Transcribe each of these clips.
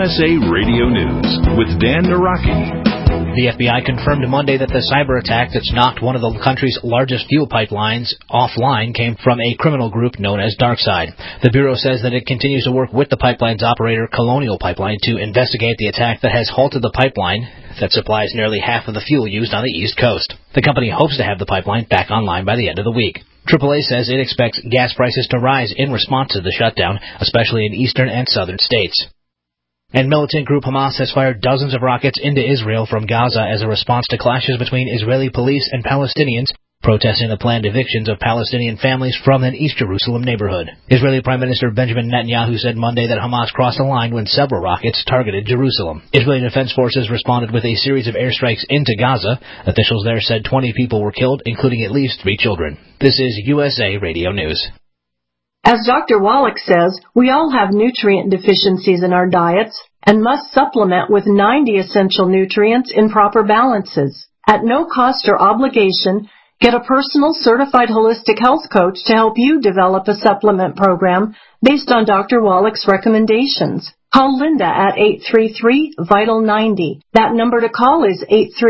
USA Radio News with Dan Naraki. The FBI confirmed Monday that the cyber attack that's knocked one of the country's largest fuel pipelines offline came from a criminal group known as DarkSide. The Bureau says that it continues to work with the pipeline's operator, Colonial Pipeline, to investigate the attack that has halted the pipeline that supplies nearly half of the fuel used on the East Coast. The company hopes to have the pipeline back online by the end of the week. AAA says it expects gas prices to rise in response to the shutdown, especially in eastern and southern states. And militant group Hamas has fired dozens of rockets into Israel from Gaza as a response to clashes between Israeli police and Palestinians protesting the planned evictions of Palestinian families from an East Jerusalem neighborhood. Israeli Prime Minister Benjamin Netanyahu said Monday that Hamas crossed the line when several rockets targeted Jerusalem. Israeli Defense Forces responded with a series of airstrikes into Gaza. Officials there said 20 people were killed, including at least 3 children. This is USA Radio News. As Dr. Wallach says, we all have nutrient deficiencies in our diets and must supplement with 90 essential nutrients in proper balances. At no cost or obligation, get a personal certified holistic health coach to help you develop a supplement program based on Dr. Wallach's recommendations. Call Linda at 833-VITAL-90. That number to call is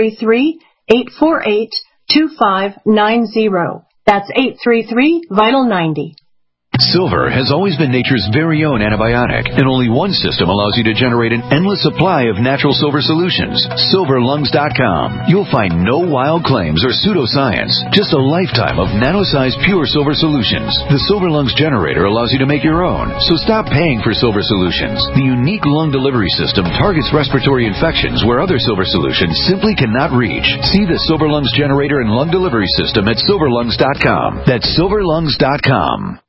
833-848-2590. That's 833-VITAL-90. Silver has always been nature's very own antibiotic, and only one system allows you to generate an endless supply of natural silver solutions. SilverLungs.com. You'll find no wild claims or pseudoscience, just a lifetime of nano-sized pure silver solutions. The Silver Lungs generator allows you to make your own, so stop paying for silver solutions. The unique lung delivery system targets respiratory infections where other silver solutions simply cannot reach. See the Silver Lungs generator and lung delivery system at SilverLungs.com. That's SilverLungs.com.